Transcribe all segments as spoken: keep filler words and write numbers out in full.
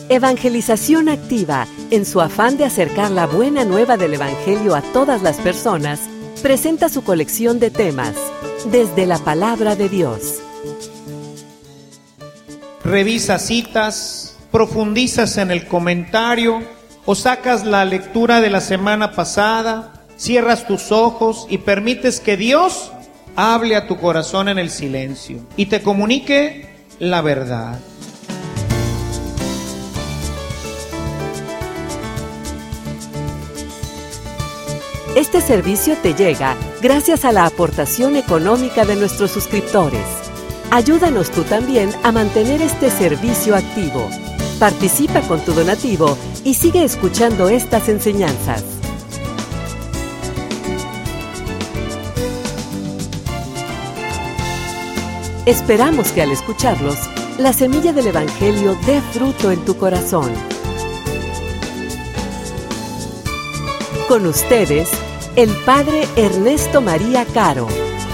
Evangelización Activa, en su afán de acercar la buena nueva del Evangelio a todas las personas, presenta su colección de temas, desde la Palabra de Dios. Revisa citas, profundizas en el comentario, o sacas la lectura de la semana pasada, cierras tus ojos y permites que Dios hable a tu corazón en el silencio y te comunique la verdad. Este servicio te llega gracias a la aportación económica de nuestros suscriptores. Ayúdanos tú también a mantener este servicio activo. Participa con tu donativo y sigue escuchando estas enseñanzas. Esperamos que al escucharlos, la semilla del Evangelio dé fruto en tu corazón. Con ustedes, el Padre Ernesto María Caro.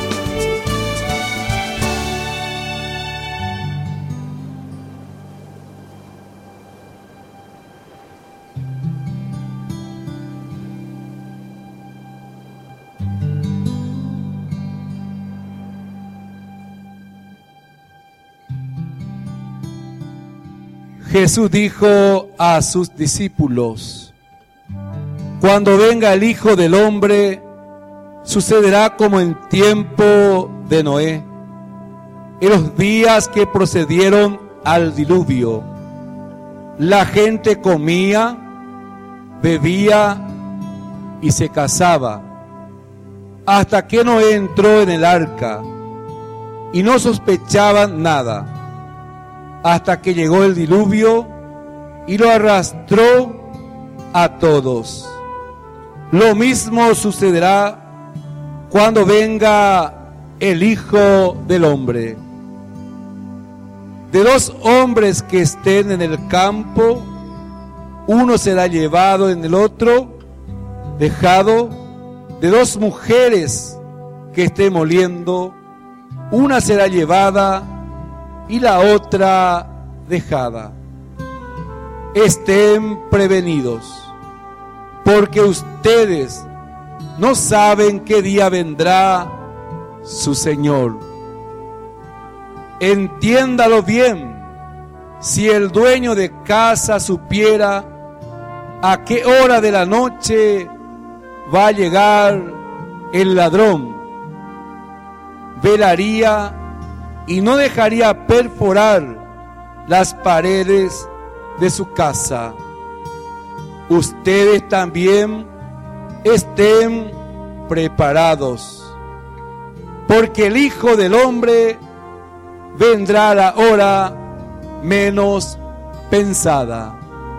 Jesús dijo a sus discípulos: cuando venga el Hijo del Hombre, sucederá como en tiempo de Noé, en los días que procedieron al diluvio. La gente comía, bebía y se casaba, hasta que Noé entró en el arca, y no sospechaban nada, hasta que llegó el diluvio y lo arrastró a todos. Lo mismo sucederá cuando venga el Hijo del Hombre. De dos hombres que estén en el campo, uno será llevado en el otro, dejado. De dos mujeres que estén moliendo, una será llevada y la otra dejada. Estén prevenidos, porque ustedes no saben qué día vendrá su Señor. Entiéndalo bien: si el dueño de casa supiera a qué hora de la noche va a llegar el ladrón, velaría y no dejaría perforar las paredes de su casa. Ustedes también estén preparados, porque el Hijo del Hombre vendrá a la hora menos pensada.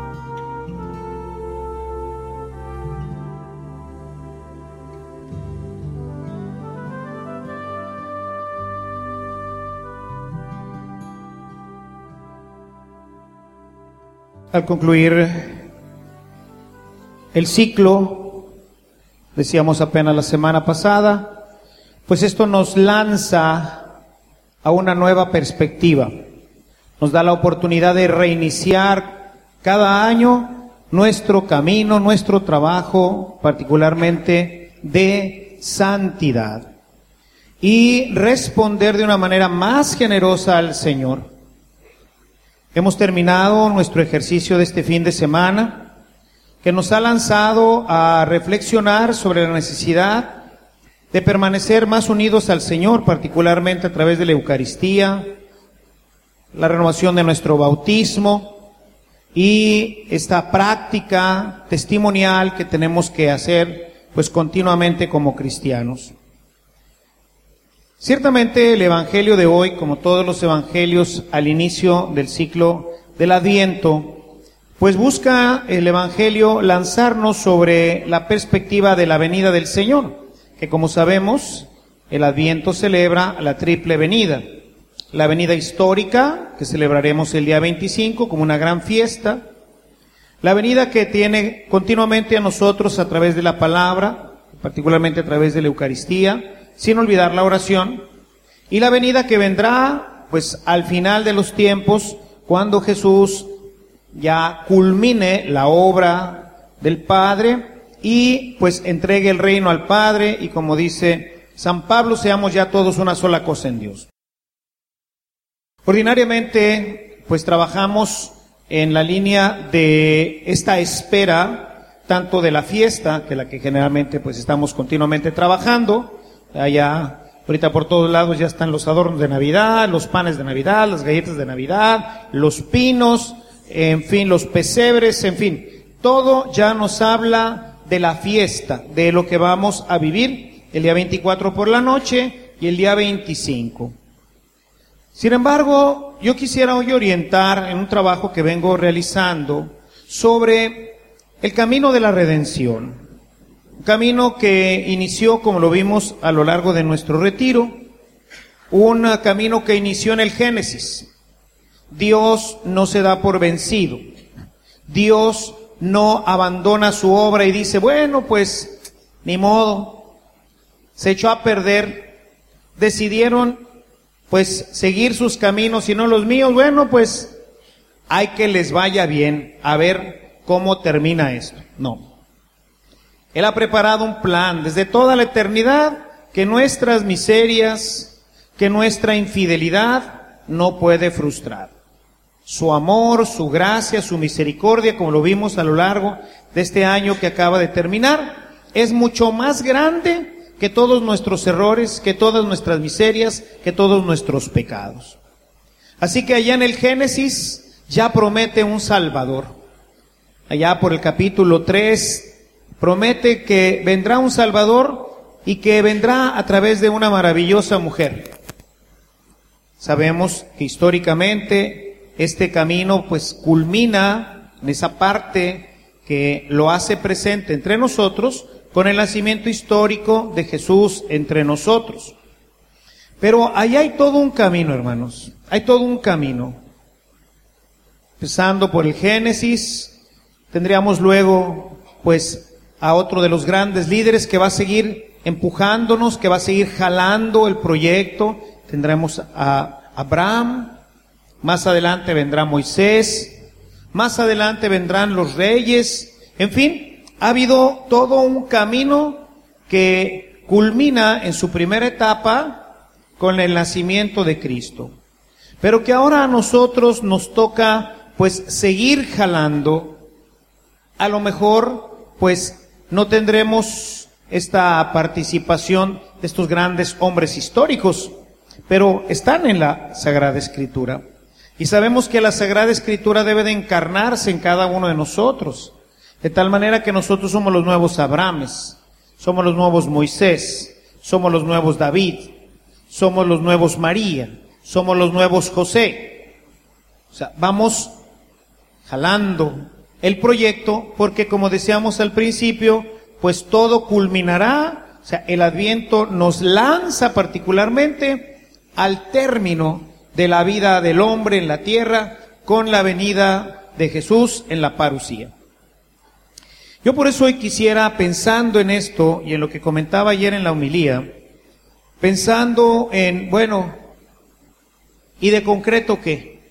Al concluir el ciclo, decíamos apenas la semana pasada, pues esto nos lanza a una nueva perspectiva. Nos da la oportunidad de reiniciar cada año nuestro camino, nuestro trabajo, particularmente de santidad, y responder de una manera más generosa al Señor. Hemos terminado nuestro ejercicio de este fin de semana, que nos ha lanzado a reflexionar sobre la necesidad de permanecer más unidos al Señor, particularmente a través de la Eucaristía, la renovación de nuestro bautismo y esta práctica testimonial que tenemos que hacer pues continuamente como cristianos. Ciertamente el Evangelio de hoy, como todos los Evangelios al inicio del ciclo del Adviento, pues busca el Evangelio lanzarnos sobre la perspectiva de la venida del Señor, que como sabemos, el Adviento celebra la triple venida. La venida histórica, que celebraremos el día veinticinco como una gran fiesta. La venida que tiene continuamente a nosotros a través de la palabra, particularmente a través de la Eucaristía, sin olvidar la oración, y la venida que vendrá, pues, al final de los tiempos, cuando Jesús ya culmine la obra del Padre y pues entregue el reino al Padre, y como dice San Pablo, seamos ya todos una sola cosa en Dios. Ordinariamente, pues trabajamos en la línea de esta espera, tanto de la fiesta, que es la que generalmente pues estamos continuamente trabajando. Allá, ahorita por todos lados ya están los adornos de Navidad, los panes de Navidad, las galletas de Navidad, los pinos, en fin, los pesebres, en fin. Todo ya nos habla de la fiesta, de lo que vamos a vivir el día veinticuatro por la noche y el día veinticinco. Sin embargo, yo quisiera hoy orientar en un trabajo que vengo realizando sobre el camino de la redención. Un camino que inició, como lo vimos a lo largo de nuestro retiro, un camino que inició en el Génesis. Dios no se da por vencido. Dios no abandona su obra y dice, bueno, pues, ni modo. Se echó a perder. Decidieron pues seguir sus caminos y no los míos. Bueno, pues hay que les vaya bien, a ver cómo termina esto. No. Él ha preparado un plan desde toda la eternidad que nuestras miserias, que nuestra infidelidad no puede frustrar. Su amor, su gracia, su misericordia, como lo vimos a lo largo de este año que acaba de terminar, es mucho más grande que todos nuestros errores, que todas nuestras miserias, que todos nuestros pecados. Así que allá en el Génesis ya promete un Salvador. Allá por el capítulo tres promete que vendrá un Salvador y que vendrá a través de una maravillosa mujer. Sabemos que históricamente este camino pues culmina en esa parte que lo hace presente entre nosotros, con el nacimiento histórico de Jesús entre nosotros. Pero ahí hay todo un camino, hermanos, hay todo un camino. Empezando por el Génesis, tendríamos luego, pues, a otro de los grandes líderes que va a seguir empujándonos, que va a seguir jalando el proyecto. Tendremos a Abraham, más adelante vendrá Moisés, más adelante vendrán los reyes, en fin. Ha habido todo un camino que culmina en su primera etapa con el nacimiento de Cristo. Pero que ahora a nosotros nos toca pues seguir jalando. A lo mejor pues no tendremos esta participación de estos grandes hombres históricos, pero están en la Sagrada Escritura. Y sabemos que la Sagrada Escritura debe de encarnarse en cada uno de nosotros. De tal manera que nosotros somos los nuevos Abrahames, somos los nuevos Moisés, somos los nuevos David, somos los nuevos María, somos los nuevos José. O sea, vamos jalando el proyecto porque, como decíamos al principio, pues todo culminará. O sea, el Adviento nos lanza particularmente al término de la vida del hombre en la tierra con la venida de Jesús en la parusía. Yo por eso hoy quisiera, pensando en esto y en lo que comentaba ayer en la homilía, pensando en, bueno, ¿y de concreto qué?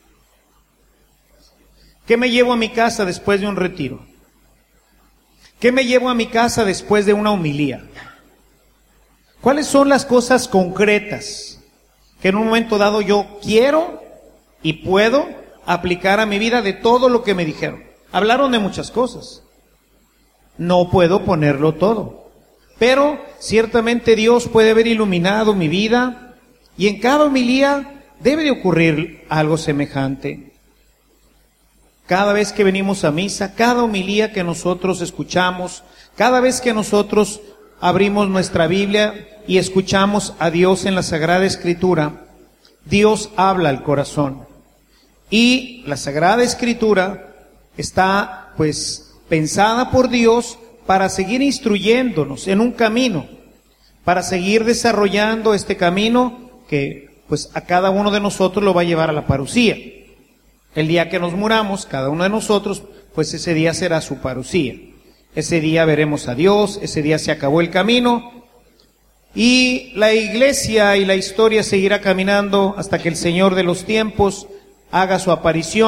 ¿Qué me llevo a mi casa después de un retiro? ¿Qué me llevo a mi casa después de una homilía? ¿Cuáles son las cosas concretas que en un momento dado yo quiero y puedo aplicar a mi vida de todo lo que me dijeron? Hablaron de muchas cosas. No puedo ponerlo todo, pero ciertamente Dios puede haber iluminado mi vida y en cada homilía debe de ocurrir algo semejante. Cada vez que venimos a misa, cada homilía que nosotros escuchamos, cada vez que nosotros abrimos nuestra Biblia y escuchamos a Dios en la Sagrada Escritura, Dios habla al corazón. Y la Sagrada Escritura está, pues, pensada por Dios para seguir instruyéndonos en un camino, para seguir desarrollando este camino que pues a cada uno de nosotros lo va a llevar a la parusía. El día que nos muramos, cada uno de nosotros, pues ese día será su parusía. Ese día veremos a Dios, ese día se acabó el camino y la iglesia y la historia seguirá caminando hasta que el Señor de los tiempos haga su aparición,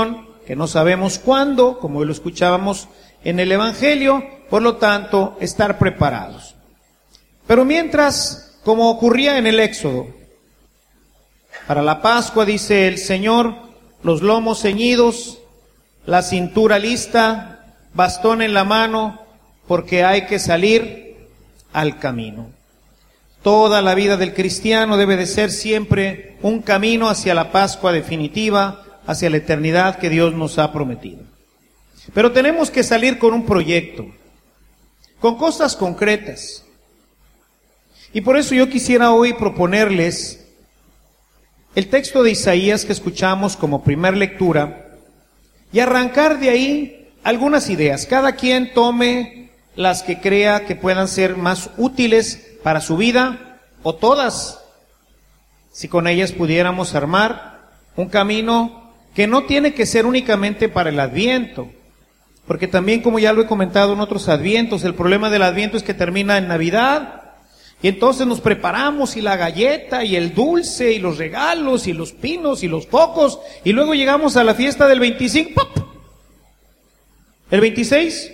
que no sabemos cuándo, como lo escuchábamos en el Evangelio, por lo tanto, estar preparados. Pero mientras, como ocurría en el Éxodo, para la Pascua, dice el Señor, los lomos ceñidos, la cintura lista, bastón en la mano, porque hay que salir al camino. Toda la vida del cristiano debe de ser siempre un camino hacia la Pascua definitiva, hacia la eternidad que Dios nos ha prometido. Pero tenemos que salir con un proyecto, con cosas concretas. Y por eso yo quisiera hoy proponerles el texto de Isaías que escuchamos como primer lectura y arrancar de ahí algunas ideas. Cada quien tome las que crea que puedan ser más útiles para su vida, o todas, si con ellas pudiéramos armar un camino que no tiene que ser únicamente para el Adviento, porque también, como ya lo he comentado en otros Advientos, el problema del Adviento es que termina en Navidad, y entonces nos preparamos, y la galleta, y el dulce, y los regalos, y los pinos, y los focos, y luego llegamos a la fiesta del veinticinco, ¡pop! El veintiséis,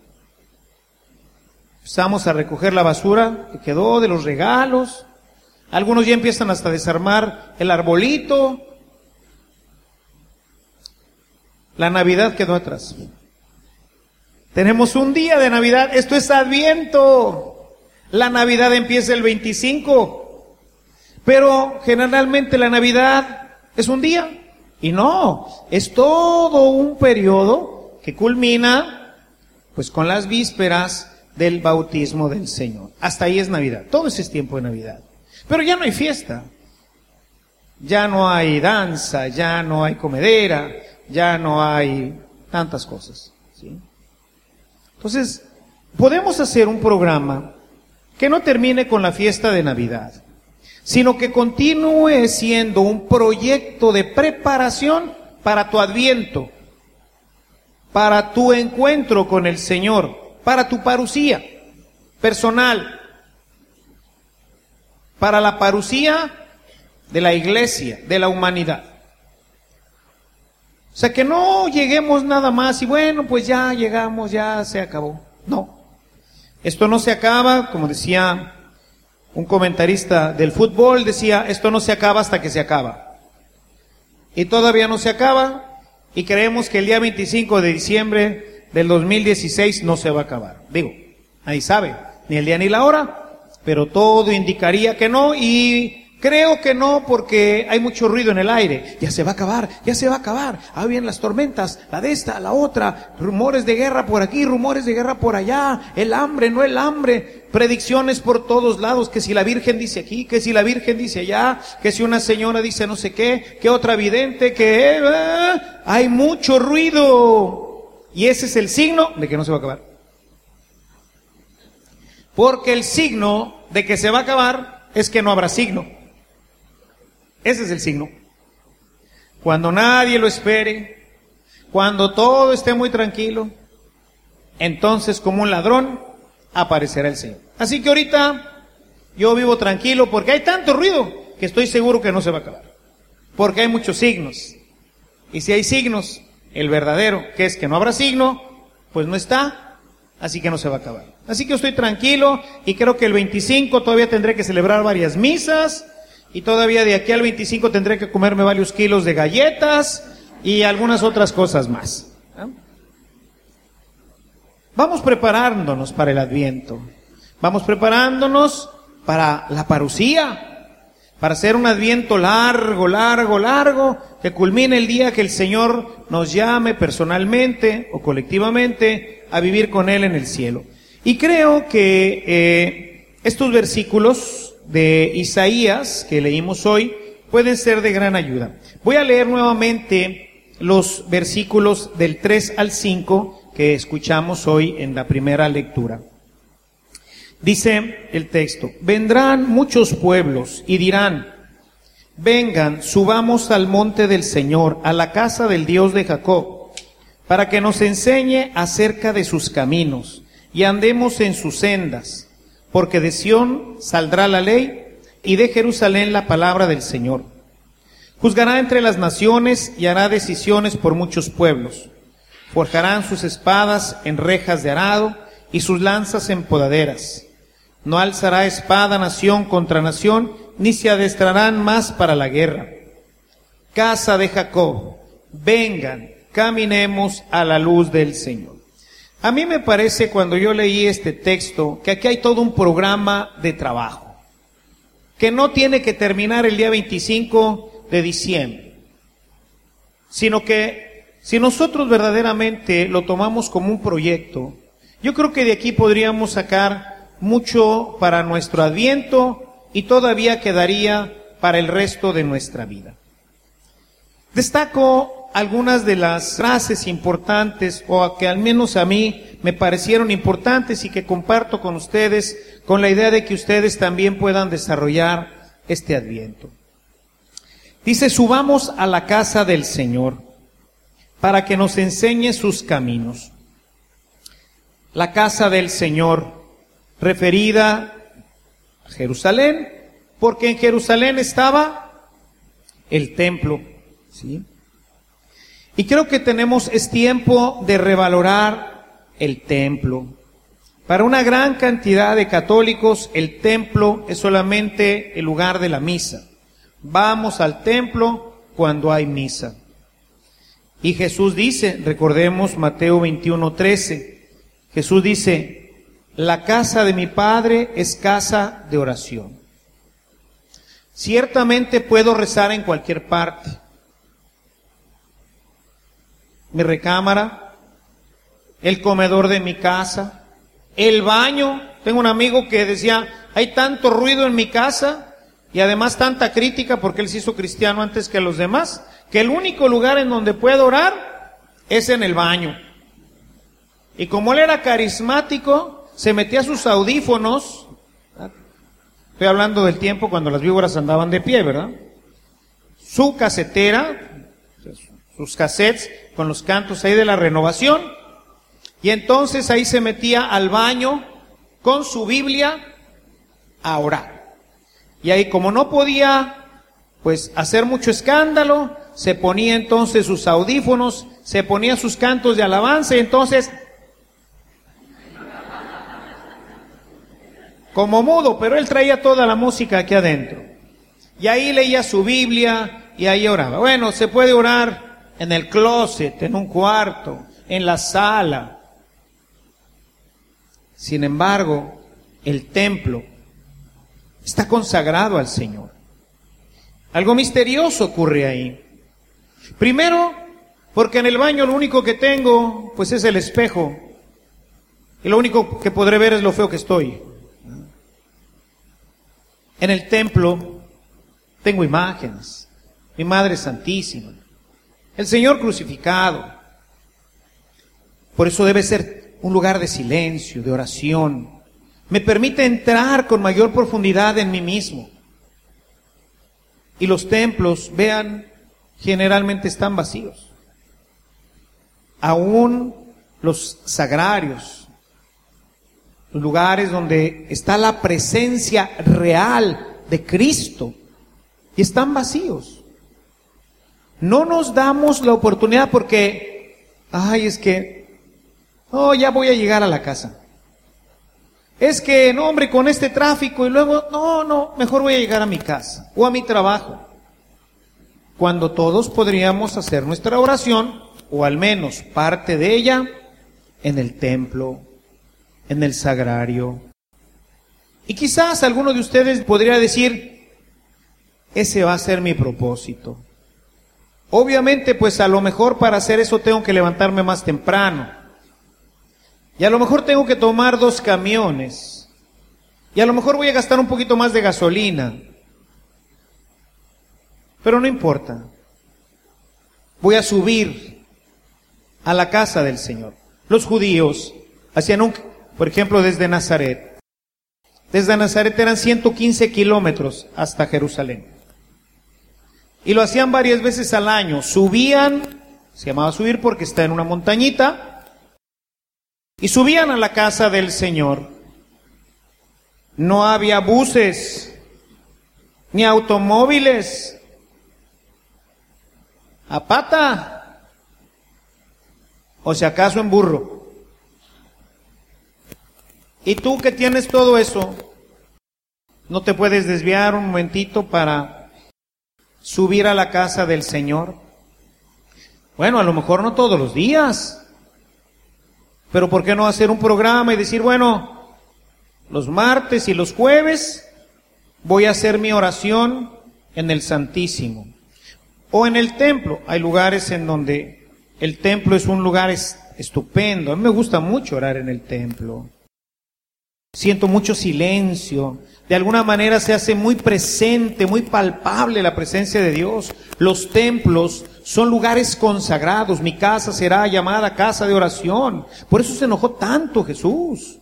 empezamos a recoger la basura que quedó de los regalos, algunos ya empiezan hasta a desarmar el arbolito, la Navidad quedó atrás. Tenemos un día de Navidad, esto es Adviento, la Navidad empieza el veinticinco, pero generalmente la Navidad es un día, y no, es todo un periodo que culmina pues con las vísperas del bautismo del Señor. Hasta ahí es Navidad, todo ese es tiempo de Navidad. Pero ya no hay fiesta, ya no hay danza, ya no hay comedera, ya no hay tantas cosas, ¿sí? Entonces, podemos hacer un programa que no termine con la fiesta de Navidad, sino que continúe siendo un proyecto de preparación para tu Adviento, para tu encuentro con el Señor, para tu parusía personal, para la parusía de la iglesia, de la humanidad. O sea, que no lleguemos nada más y bueno, pues ya llegamos, ya se acabó. No, esto no se acaba, como decía un comentarista del fútbol, decía, esto no se acaba hasta que se acaba. Y todavía no se acaba, y creemos que el día veinticinco de diciembre del dos mil dieciséis no se va a acabar. Digo, nadie sabe, ni el día ni la hora, pero todo indicaría que no, y creo que no, porque hay mucho ruido en el aire. Ya se va a acabar, ya se va a acabar. Ah, bien, las tormentas, la de esta, la otra, rumores de guerra por aquí, rumores de guerra por allá, el hambre, no el hambre, predicciones por todos lados, que si la Virgen dice aquí, que si la Virgen dice allá, que si una señora dice no sé qué, que otra vidente, que eh, hay mucho ruido. Y ese es el signo de que no se va a acabar. Porque el signo de que se va a acabar es que no habrá signo. Ese es el signo. Cuando nadie lo espere, cuando todo esté muy tranquilo, entonces como un ladrón aparecerá el Señor. Así que ahorita yo vivo tranquilo porque hay tanto ruido que estoy seguro que no se va a acabar. Porque hay muchos signos. Y si hay signos, el verdadero, que es que no habrá signo, pues no está, así que no se va a acabar. Así que yo estoy tranquilo y creo que el veinticinco todavía tendré que celebrar varias misas. Y todavía de aquí al veinticinco tendré que comerme varios kilos de galletas y algunas otras cosas más. ¿Eh? Vamos preparándonos para el Adviento. Vamos preparándonos para la parusía, para hacer un Adviento largo, largo, largo, que culmine el día que el Señor nos llame personalmente o colectivamente a vivir con Él en el cielo. Y creo que eh, estos versículos de Isaías que leímos hoy pueden ser de gran ayuda. Voy a leer nuevamente los versículos del tres al cinco que escuchamos hoy en la primera lectura. Dice el texto: vendrán muchos pueblos y dirán, vengan, subamos al monte del Señor, a la casa del Dios de Jacob, para que nos enseñe acerca de sus caminos y andemos en sus sendas. Porque de Sión saldrá la ley y de Jerusalén la palabra del Señor. Juzgará entre las naciones y hará decisiones por muchos pueblos. Forjarán sus espadas en rejas de arado y sus lanzas en podaderas. No alzará espada nación contra nación, ni se adestrarán más para la guerra. Casa de Jacob, vengan, caminemos a la luz del Señor. A mí me parece, cuando yo leí este texto, que aquí hay todo un programa de trabajo, que no tiene que terminar el día veinticinco de diciembre, sino que si nosotros verdaderamente lo tomamos como un proyecto, yo creo que de aquí podríamos sacar mucho para nuestro Adviento y todavía quedaría para el resto de nuestra vida. Destaco algunas de las frases importantes, o que al menos a mí me parecieron importantes y que comparto con ustedes, con la idea de que ustedes también puedan desarrollar este Adviento. Dice: subamos a la casa del Señor para que nos enseñe sus caminos. La casa del Señor, referida a Jerusalén, porque en Jerusalén estaba el templo, ¿sí? Y creo que tenemos, es tiempo de revalorar el templo. Para una gran cantidad de católicos, el templo es solamente el lugar de la misa. Vamos al templo cuando hay misa. Y Jesús dice, recordemos Mateo veintiuno, trece, Jesús dice: la casa de mi Padre es casa de oración. Ciertamente puedo rezar en cualquier parte. Mi recámara, el comedor de mi casa, el baño. Tengo un amigo que decía: hay tanto ruido en mi casa y además tanta crítica, porque él se hizo cristiano antes que los demás, que el único lugar en donde puedo orar es en el baño. Y como él era carismático, se metía sus audífonos. Estoy hablando del tiempo cuando las víboras andaban de pie, ¿verdad? Su casetera, sus cassettes con los cantos ahí de la Renovación, y entonces ahí se metía al baño con su Biblia a orar. Y ahí, como no podía pues hacer mucho escándalo, se ponía entonces sus audífonos, se ponía sus cantos de alabanza, y entonces como mudo, pero él traía toda la música aquí adentro. Y ahí leía su Biblia y ahí oraba. Bueno, se puede orar en el closet, en un cuarto, en la sala. Sin embargo, el templo está consagrado al Señor. Algo misterioso ocurre ahí. Primero, porque en el baño lo único que tengo, pues es el espejo. Y lo único que podré ver es lo feo que estoy. En el templo tengo imágenes. Mi Madre Santísima, el Señor crucificado. Por eso debe ser un lugar de silencio, de oración. Me permite entrar con mayor profundidad en mí mismo. Y los templos, vean, generalmente están vacíos. Aún los sagrarios, los lugares donde está la presencia real de Cristo, y están vacíos. No nos damos la oportunidad porque, ay, es que, oh, ya voy a llegar a la casa. Es que, no, hombre, con este tráfico, y luego, no, no, mejor voy a llegar a mi casa o a mi trabajo. Cuando todos podríamos hacer nuestra oración, o al menos parte de ella, en el templo, en el sagrario. Y quizás alguno de ustedes podría decir: ese va a ser mi propósito. Obviamente, pues a lo mejor para hacer eso tengo que levantarme más temprano. Y a lo mejor tengo que tomar dos camiones. Y a lo mejor voy a gastar un poquito más de gasolina. Pero no importa. Voy a subir a la casa del Señor. Los judíos hacían un, por ejemplo, desde Nazaret. Desde Nazaret eran ciento quince kilómetros hasta Jerusalén. Y lo hacían varias veces al año. Subían, se llamaba subir porque está en una montañita, y subían a la casa del Señor. No había buses, ni automóviles. a pata, o si acaso en burro. Y tú que tienes todo eso, ¿no te puedes desviar un momentito para subir a la casa del Señor? Bueno, a lo mejor no todos los días, pero ¿por qué no hacer un programa y decir, bueno, los martes y los jueves voy a hacer mi oración en el Santísimo o en el templo? Hay lugares en donde el templo es un lugar estupendo. A mí me gusta mucho orar en el templo. Siento mucho silencio. De alguna manera se hace muy presente, muy palpable la presencia de Dios. Los templos son lugares consagrados. Mi casa será llamada casa de oración. Por eso se enojó tanto Jesús.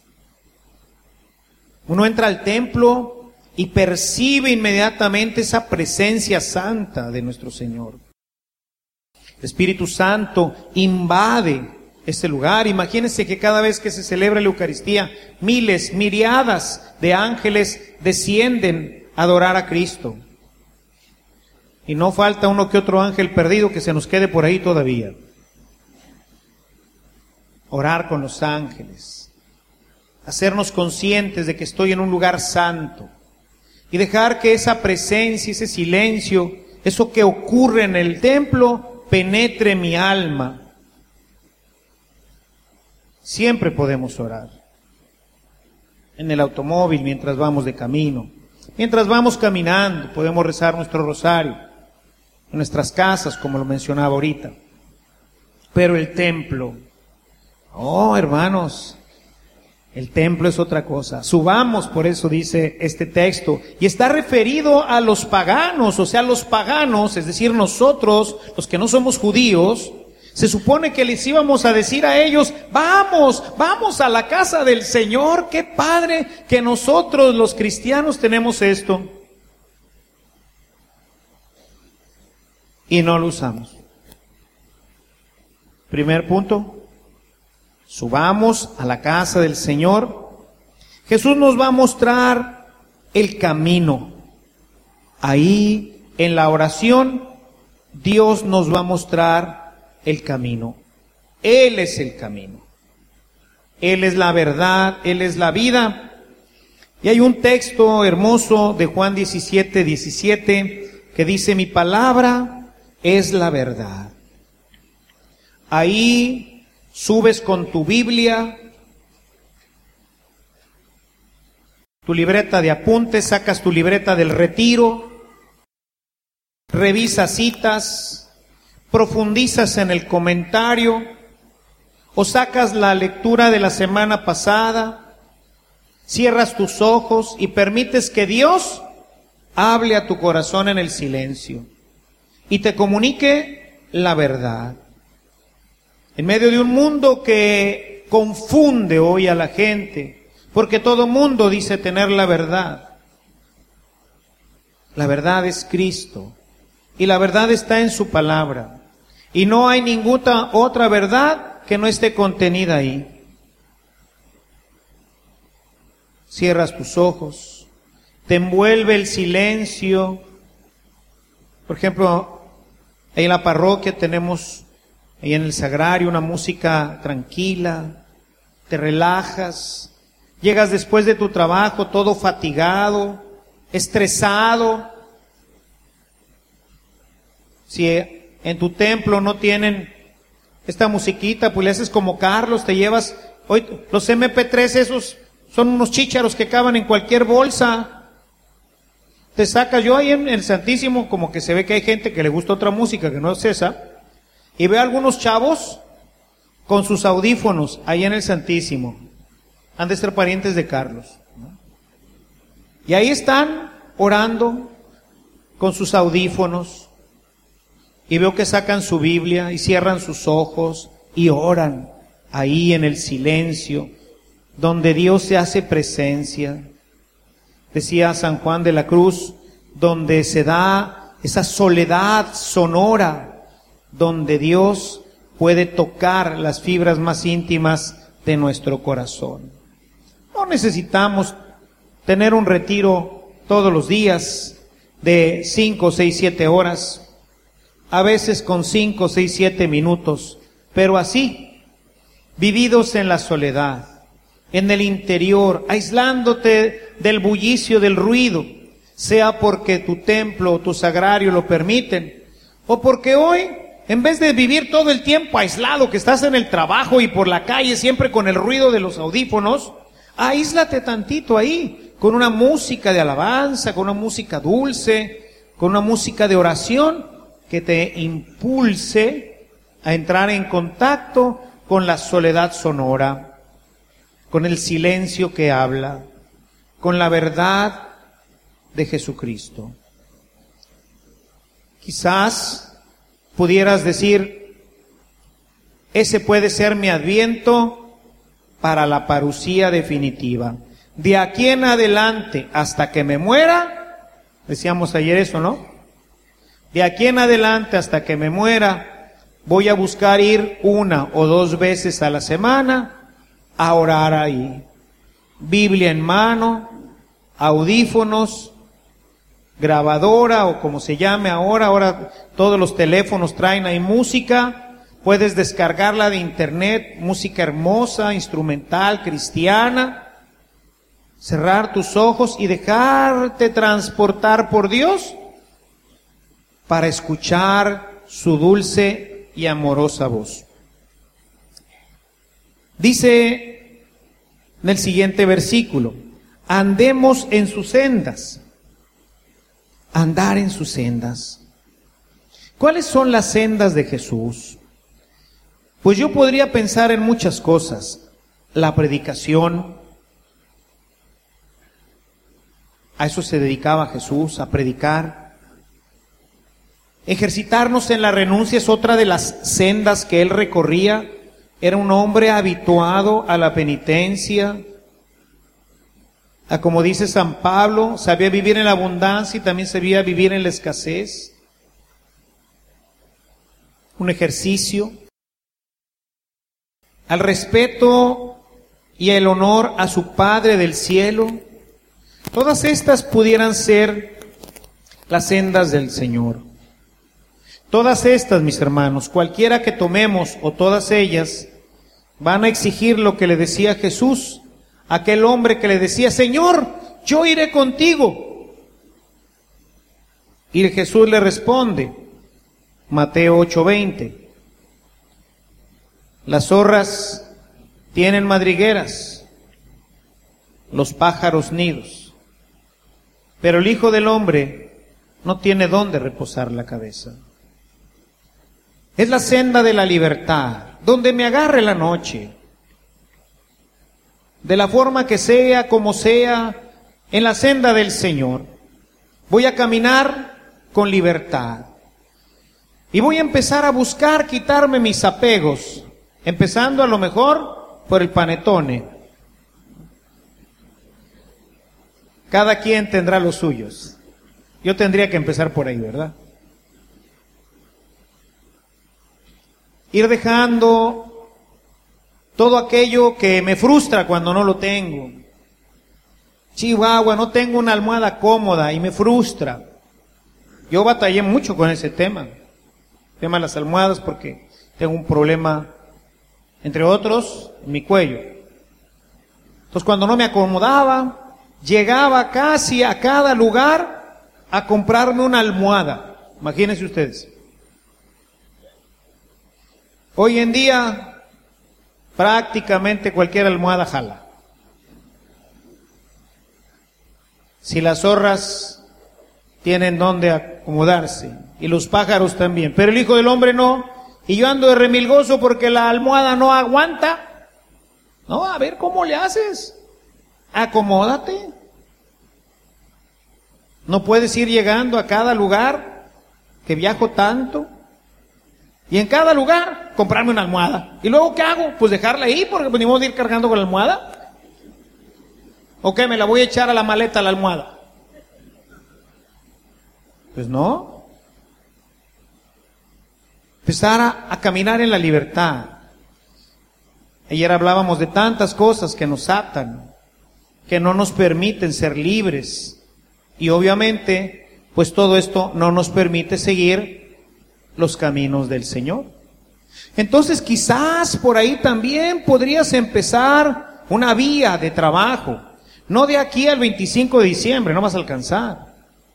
Uno entra al templo y percibe inmediatamente esa presencia santa de nuestro Señor. El Espíritu Santo invade este lugar. Imagínense que cada vez que se celebra la Eucaristía, miles, miriadas de ángeles descienden a adorar a Cristo. Y no falta uno que otro ángel perdido que se nos quede por ahí todavía. Orar con los ángeles, hacernos conscientes de que estoy en un lugar santo y dejar que esa presencia, ese silencio, eso que ocurre en el templo, penetre mi alma. Siempre podemos orar. En el automóvil, mientras vamos de camino. Mientras vamos caminando, podemos rezar nuestro rosario. En nuestras casas, como lo mencionaba ahorita. Pero el templo, oh hermanos, el templo es otra cosa. Subamos, por eso dice este texto. Y está referido a los paganos, o sea, los paganos, es decir, nosotros, los que no somos judíos. Se supone que les íbamos a decir a ellos, vamos, vamos a la casa del Señor. Qué padre que nosotros los cristianos tenemos esto. Y no lo usamos. Primer punto, subamos a la casa del Señor. Jesús nos va a mostrar el camino. Ahí en la oración, Dios nos va a mostrar el camino. Él es el camino. Él es la verdad, Él es la vida. Y hay un texto hermoso de Juan diecisiete, diecisiete que dice, mi palabra es la verdad. Ahí subes con tu Biblia, tu libreta de apuntes, sacas tu libreta del retiro, revisas citas, profundizas en el comentario o sacas la lectura de la semana pasada, cierras tus ojos y permites que Dios hable a tu corazón en el silencio y te comunique la verdad. En medio de un mundo que confunde hoy a la gente, porque todo mundo dice tener la verdad. La verdad es Cristo y la verdad está en su palabra. Y no hay ninguna otra verdad que no esté contenida ahí. Cierras tus ojos, te envuelve el silencio. Por ejemplo, ahí en la parroquia tenemos, ahí en el sagrario, una música tranquila, te relajas, llegas después de tu trabajo todo fatigado, estresado. Si en tu templo no tienen esta musiquita, pues le haces como Carlos, te llevas, hoy los eme pe tres esos son unos chícharos que caben en cualquier bolsa. Te sacas, yo ahí en el Santísimo, como que se ve que hay gente que le gusta otra música que no es esa, y veo a algunos chavos con sus audífonos ahí en el Santísimo. Han de ser parientes de Carlos, ¿no? Y ahí están orando con sus audífonos, y veo que sacan su Biblia y cierran sus ojos y oran ahí en el silencio, donde Dios se hace presencia. Decía San Juan de la Cruz, donde se da esa soledad sonora, donde Dios puede tocar las fibras más íntimas de nuestro corazón. No necesitamos tener un retiro todos los días de cinco, seis, siete horas. a veces con cinco, seis, siete minutos, pero así, vividos en la soledad, en el interior, aislándote del bullicio, del ruido, sea porque tu templo o tu sagrario lo permiten, o porque hoy, en vez de vivir todo el tiempo aislado, que estás en el trabajo y por la calle siempre con el ruido de los audífonos, aíslate tantito ahí, con una música de alabanza, con una música dulce, con una música de oración que te impulse a entrar en contacto con la soledad sonora, con el silencio que habla, con la verdad de Jesucristo. Quizás pudieras decir, ese puede ser mi adviento para la parucía definitiva. De aquí en adelante, hasta que me muera, decíamos ayer eso, ¿no? De aquí en adelante, hasta que me muera, voy a buscar ir una o dos veces a la semana a orar ahí. Biblia en mano, audífonos, grabadora o como se llame ahora, ahora todos los teléfonos traen ahí música, puedes descargarla de internet, música hermosa, instrumental, cristiana, cerrar tus ojos y dejarte transportar por Dios para escuchar su dulce y amorosa voz. Dice en el siguiente versículo, andemos en sus sendas. Andar en sus sendas. ¿Cuáles son las sendas de Jesús? Pues yo podría pensar en muchas cosas. La predicación. A eso se dedicaba Jesús, a predicar. Ejercitarnos en la renuncia es otra de las sendas que él recorría. Era un hombre habituado a la penitencia, a como dice San Pablo, sabía vivir en la abundancia y también sabía vivir en la escasez. Un ejercicio al respeto y el honor a su Padre del cielo. Todas estas pudieran ser las sendas del Señor. Todas estas, mis hermanos, cualquiera que tomemos o todas ellas, van a exigir lo que le decía Jesús, aquel hombre que le decía, Señor, yo iré contigo. Y Jesús le responde, Mateo ocho veinte, las zorras tienen madrigueras, los pájaros nidos, pero el Hijo del Hombre no tiene dónde reposar la cabeza. Es la senda de la libertad, donde me agarre la noche, de la forma que sea, como sea, en la senda del Señor. Voy a caminar con libertad. Y voy a empezar a buscar quitarme mis apegos, empezando a lo mejor por el panetone. Cada quien tendrá los suyos. Yo tendría que empezar por ahí, ¿verdad? Ir dejando todo aquello que me frustra cuando no lo tengo. Chihuahua, no tengo una almohada cómoda y me frustra. Yo batallé mucho con ese tema, el tema de las almohadas, porque tengo un problema, entre otros, en mi cuello. Entonces cuando no me acomodaba, llegaba casi a cada lugar a comprarme una almohada. Imagínense ustedes. Hoy en día, prácticamente cualquier almohada jala. Si las zorras tienen donde acomodarse, y los pájaros también, pero el Hijo del Hombre no, y yo ando de remilgoso porque la almohada no aguanta. No, a ver cómo le haces. Acomódate. No puedes ir llegando a cada lugar que viajo tanto. Y en cada lugar, comprarme una almohada. ¿Y luego qué hago? Pues dejarla ahí, porque venimos de ir cargando con la almohada. ¿O qué? ¿Me la voy a echar a la maleta la almohada? Pues no. Empezar a, a caminar en la libertad. Ayer hablábamos de tantas cosas que nos atan, que no nos permiten ser libres. Y obviamente, pues todo esto no nos permite seguir los caminos del Señor. Entonces quizás por ahí también podrías empezar una vía de trabajo. No de aquí al veinticinco de diciembre, no vas a alcanzar.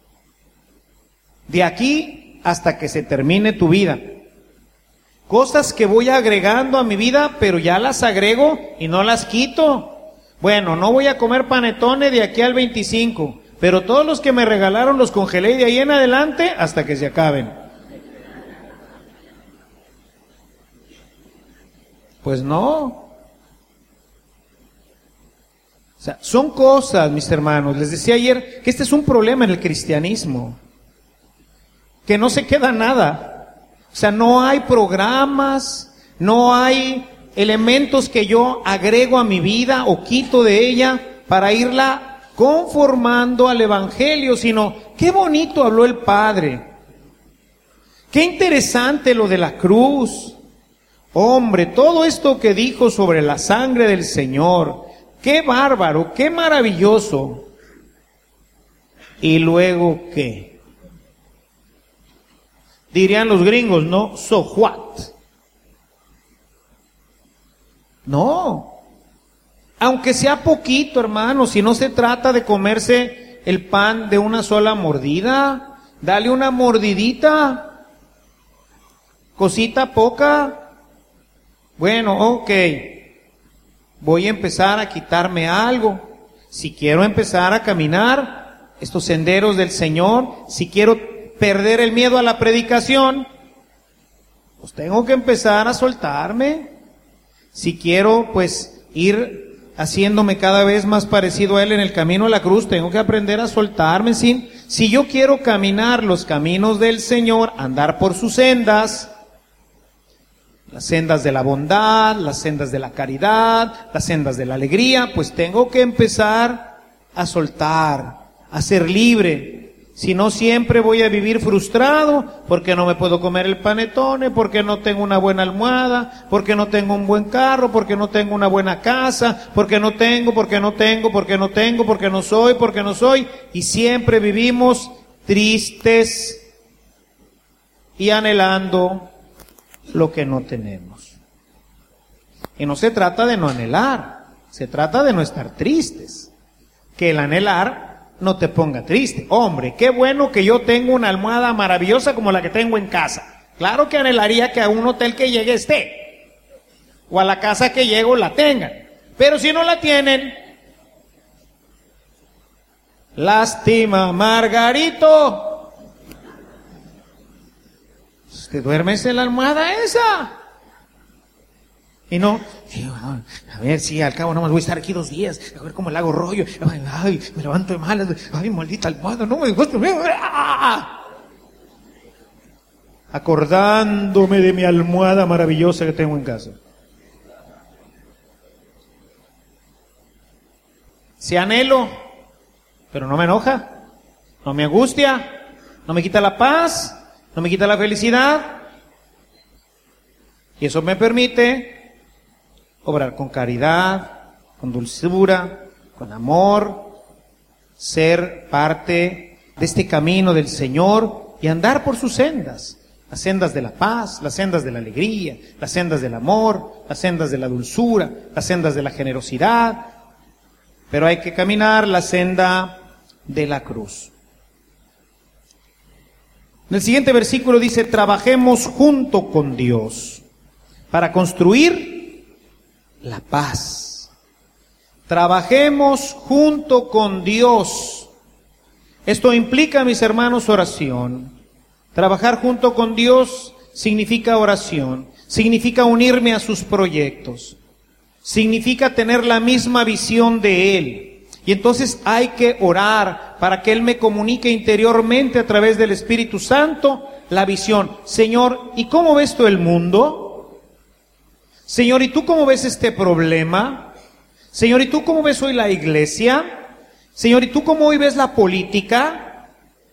De aquí hasta que se termine tu vida. Cosas que voy agregando a mi vida, pero ya las agrego y no las quito. Bueno, no voy a comer panetones de aquí al veinticinco, pero todos los que me regalaron los congelé de ahí en adelante hasta que se acaben. Pues no. O sea, son cosas, mis hermanos. Les decía ayer que este es un problema en el cristianismo. Que no se queda nada. O sea, no hay programas, no hay elementos que yo agrego a mi vida o quito de ella para irla conformando al Evangelio, sino, qué bonito habló el Padre. Qué interesante lo de la cruz. Hombre, todo esto que dijo sobre la sangre del Señor, qué bárbaro, qué maravilloso. ¿Y luego qué? Dirían los gringos, ¿no? So what? No. Aunque sea poquito, hermano, si no se trata de comerse el pan de una sola mordida, dale una mordidita, cosita poca. Bueno, ok, voy a empezar a quitarme algo. Si quiero empezar a caminar estos senderos del Señor, si quiero perder el miedo a la predicación, pues tengo que empezar a soltarme. Si quiero, pues, ir haciéndome cada vez más parecido a Él en el camino a la cruz, tengo que aprender a soltarme. Si, si yo quiero caminar los caminos del Señor, andar por sus sendas, las sendas de la bondad, las sendas de la caridad, las sendas de la alegría, pues tengo que empezar a soltar, a ser libre. Si no, siempre voy a vivir frustrado porque no me puedo comer el panetone, porque no tengo una buena almohada, porque no tengo un buen carro, porque no tengo una buena casa, porque no tengo, porque no tengo, porque no tengo, porque no soy, porque no soy. Y siempre vivimos tristes y anhelando lo que no tenemos. Y no se trata de no anhelar, se trata de no estar tristes. Que el anhelar no te ponga triste. Hombre, qué bueno que yo tengo una almohada maravillosa como la que tengo en casa. Claro que anhelaría que a un hotel que llegue esté, o a la casa que llego la tengan. Pero si no la tienen, lástima, Margarito. ¿Te duermes en la almohada esa? Y no, a ver si al cabo no más voy a estar aquí dos días, a ver cómo le hago rollo, ay, ay me levanto de malas, ay, maldita almohada, no me gusta, ¡ah! Acordándome de mi almohada maravillosa que tengo en casa. Si anhelo, pero no me enoja, no me angustia, no me quita la paz, no me quita la felicidad, y eso me permite obrar con caridad, con dulzura, con amor, ser parte de este camino del Señor y andar por sus sendas, las sendas de la paz, las sendas de la alegría, las sendas del amor, las sendas de la dulzura, las sendas de la generosidad, pero hay que caminar la senda de la cruz. En el siguiente versículo dice, trabajemos junto con Dios para construir la paz. Trabajemos junto con Dios. Esto implica, mis hermanos, oración. Trabajar junto con Dios significa oración, significa unirme a sus proyectos, significa tener la misma visión de Él. Y entonces hay que orar para que Él me comunique interiormente a través del Espíritu Santo la visión. Señor, ¿y cómo ves tú el mundo? Señor, ¿y tú cómo ves este problema? Señor, ¿y tú cómo ves hoy la iglesia? Señor, ¿y tú cómo hoy ves la política?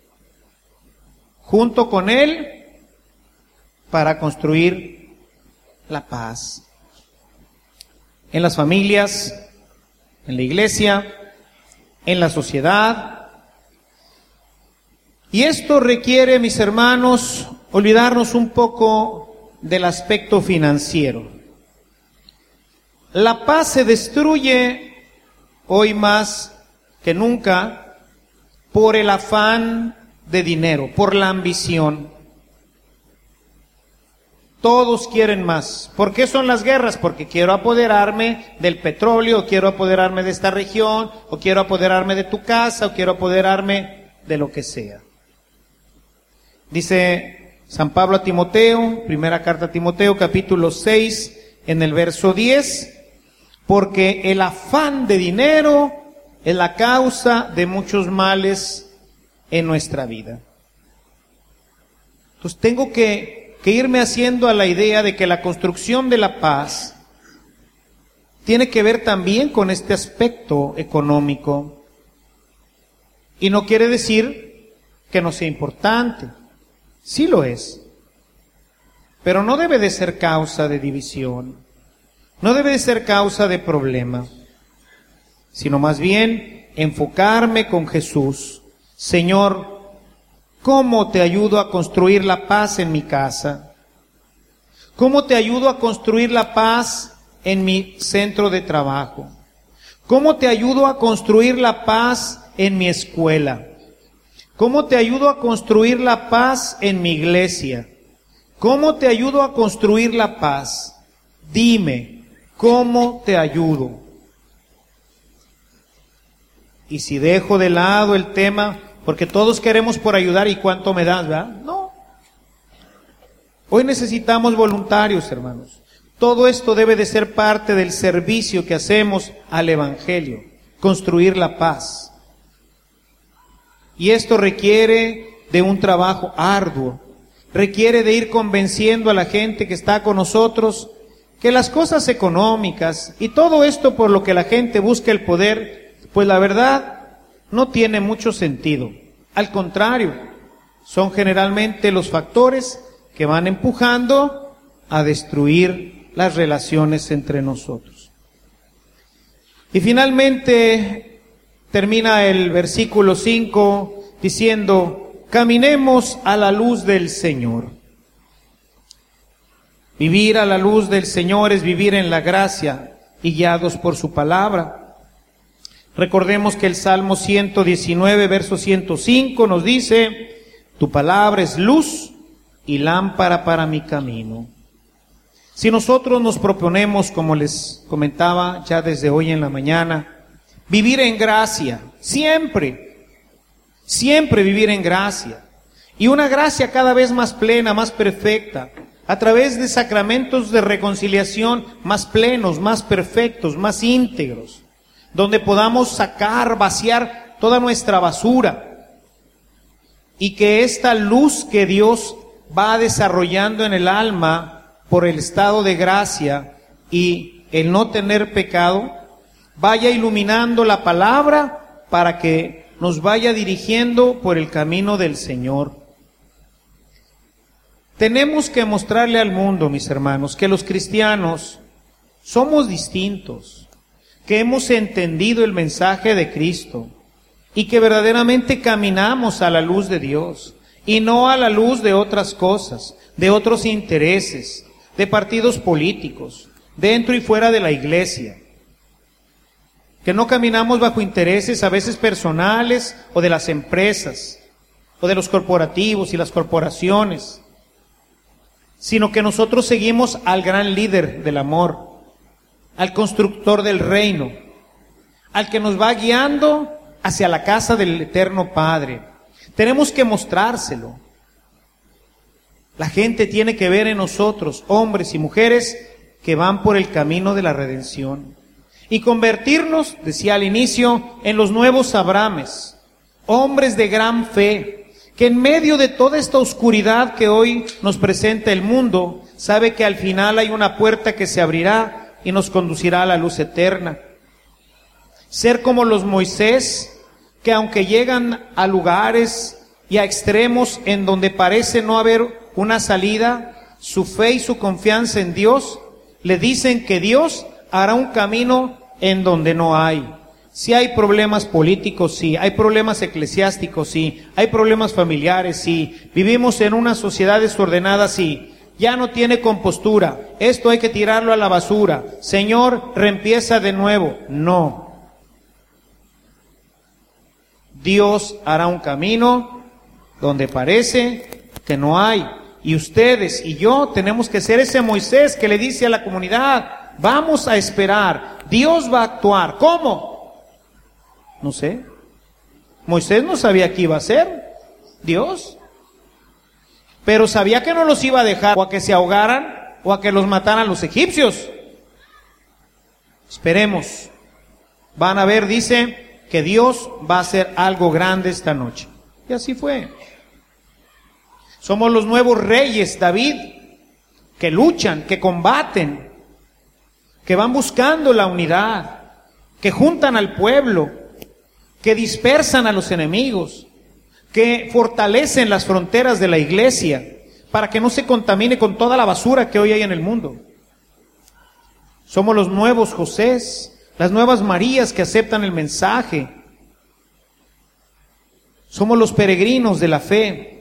Junto con Él para construir la paz. En las familias, en la iglesia, en la sociedad. Y esto requiere, mis hermanos, olvidarnos un poco del aspecto financiero. La paz se destruye hoy más que nunca por el afán de dinero, por la ambición. Todos quieren más. ¿Por qué son las guerras? Porque quiero apoderarme del petróleo, o quiero apoderarme de esta región, o quiero apoderarme de tu casa, o quiero apoderarme de lo que sea. Dice San Pablo a Timoteo, primera carta a Timoteo, capítulo seis, en el verso diez, porque el afán de dinero es la causa de muchos males en nuestra vida. Entonces tengo que, que irme haciendo a la idea de que la construcción de la paz tiene que ver también con este aspecto económico. Y no quiere decir que no sea importante. Sí lo es. Pero no debe de ser causa de división. No debe de ser causa de problema. Sino más bien enfocarme con Jesús. Señor, ¿cómo te ayudo a construir la paz en mi casa? ¿Cómo te ayudo a construir la paz en mi centro de trabajo? ¿Cómo te ayudo a construir la paz en mi escuela? ¿Cómo te ayudo a construir la paz en mi iglesia? ¿Cómo te ayudo a construir la paz? Dime, ¿cómo te ayudo? Y si dejo de lado el tema, porque todos queremos por ayudar, ¿y cuánto me das, verdad? No. Hoy necesitamos voluntarios, hermanos. Todo esto debe de ser parte del servicio que hacemos al Evangelio, construir la paz. Y esto requiere de un trabajo arduo, requiere de ir convenciendo a la gente que está con nosotros que las cosas económicas y todo esto por lo que la gente busca el poder, pues la verdad no tiene mucho sentido. Al contrario, son generalmente los factores que van empujando a destruir las relaciones entre nosotros. Y finalmente termina el versículo cinco diciendo, caminemos a la luz del Señor. Vivir a la luz del Señor es vivir en la gracia y guiados por su palabra. Recordemos que el Salmo ciento diecinueve, verso ciento cinco nos dice, tu palabra es luz y lámpara para mi camino. Si nosotros nos proponemos, como les comentaba ya desde hoy en la mañana, vivir en gracia, siempre, siempre vivir en gracia, y una gracia cada vez más plena, más perfecta, a través de sacramentos de reconciliación más plenos, más perfectos, más íntegros, donde podamos sacar, vaciar toda nuestra basura, y que esta luz que Dios va desarrollando en el alma por el estado de gracia y el no tener pecado, vaya iluminando la palabra para que nos vaya dirigiendo por el camino del Señor. Tenemos que mostrarle al mundo, mis hermanos, que los cristianos somos distintos, que hemos entendido el mensaje de Cristo y que verdaderamente caminamos a la luz de Dios y no a la luz de otras cosas, de otros intereses, de partidos políticos, dentro y fuera de la iglesia. Que no caminamos bajo intereses a veces personales o de las empresas o de los corporativos y las corporaciones, sino que nosotros seguimos al gran líder del amor, al constructor del reino, al que nos va guiando hacia la casa del eterno Padre. Tenemos que mostrárselo. La gente tiene que ver en nosotros, hombres y mujeres, que van por el camino de la redención. Y convertirnos, decía al inicio, en los nuevos Abrahames, hombres de gran fe, que en medio de toda esta oscuridad que hoy nos presenta el mundo, sabe que al final hay una puerta que se abrirá y nos conducirá a la luz eterna. Ser como los Moisés, que aunque llegan a lugares y a extremos en donde parece no haber una salida, su fe y su confianza en Dios le dicen que Dios hará un camino en donde no hay. Sí hay problemas políticos, sí. Hay problemas eclesiásticos, sí. Hay problemas familiares, sí. Vivimos en una sociedad desordenada, sí. Ya no tiene compostura. Esto hay que tirarlo a la basura. Señor, reempieza de nuevo. No. Dios hará un camino donde parece que no hay. Y ustedes y yo tenemos que ser ese Moisés que le dice a la comunidad, vamos a esperar, Dios va a actuar. ¿Cómo? No sé. Moisés no sabía qué iba a hacer Dios, pero sabía que no los iba a dejar o a que se ahogaran o a que los mataran los egipcios. Esperemos. Van a ver, dice, que Dios va a hacer algo grande esta noche. Y así fue. Somos los nuevos reyes, David, que luchan, que combaten, que van buscando la unidad, que juntan al pueblo, que dispersan a los enemigos, que fortalecen las fronteras de la iglesia para que no se contamine con toda la basura que hoy hay en el mundo. Somos los nuevos Josés, las nuevas Marías que aceptan el mensaje. Somos los peregrinos de la fe.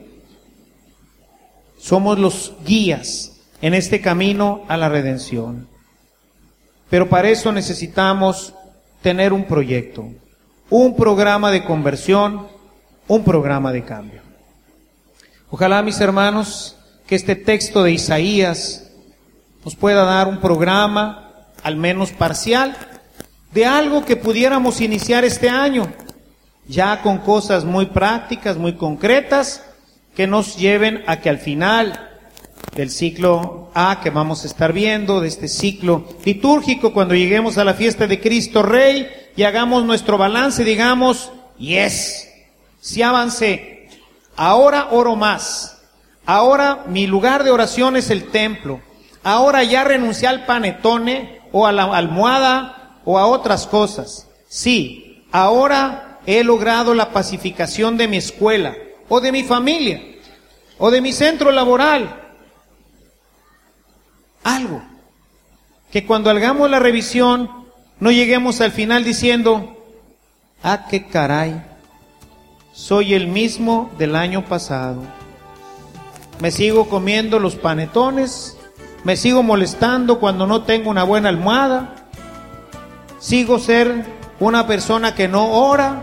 Somos los guías en este camino a la redención. Pero para eso necesitamos tener un proyecto, un programa de conversión, un programa de cambio. Ojalá, mis hermanos, que este texto de Isaías nos pueda dar un programa, al menos parcial, de algo que pudiéramos iniciar este año, ya con cosas muy prácticas, muy concretas, que nos lleven a que al final del ciclo A que vamos a estar viendo, de este ciclo litúrgico, cuando lleguemos a la fiesta de Cristo Rey y hagamos nuestro balance, digamos, yes, sí avancé, ahora oro más, ahora mi lugar de oración es el templo, ahora ya renuncié al panetone o a la almohada o a otras cosas. Sí, ahora he logrado la pacificación de mi escuela, o de mi familia, o de mi centro laboral. Algo que cuando hagamos la revisión no lleguemos al final diciendo, ah, qué caray, soy el mismo del año pasado. Me sigo comiendo los panetones, me sigo molestando cuando no tengo una buena almohada, sigo ser una persona que no ora.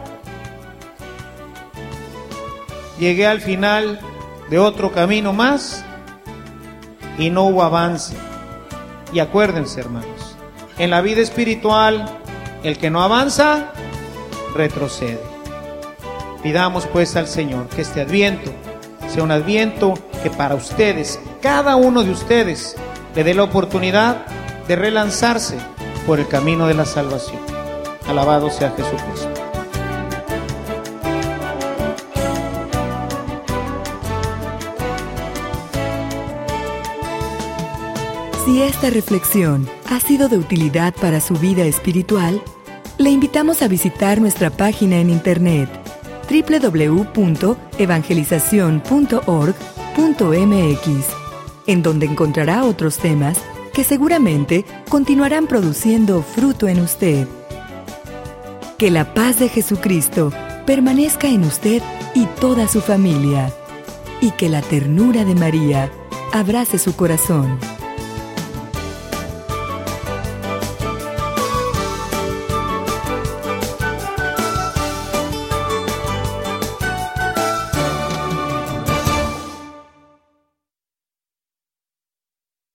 Llegué al final de otro camino más y no hubo avance. Y acuérdense, hermanos, en la vida espiritual, el que no avanza, retrocede. Pidamos pues al Señor que este Adviento sea un Adviento que para ustedes, cada uno de ustedes, le dé la oportunidad de relanzarse por el camino de la salvación. Alabado sea Jesucristo. Si esta reflexión ha sido de utilidad para su vida espiritual, le invitamos a visitar nuestra página en internet doble u doble u doble u punto evangelización punto org punto m x, en donde encontrará otros temas que seguramente continuarán produciendo fruto en usted. Que la paz de Jesucristo permanezca en usted y toda su familia, y que la ternura de María abrace su corazón.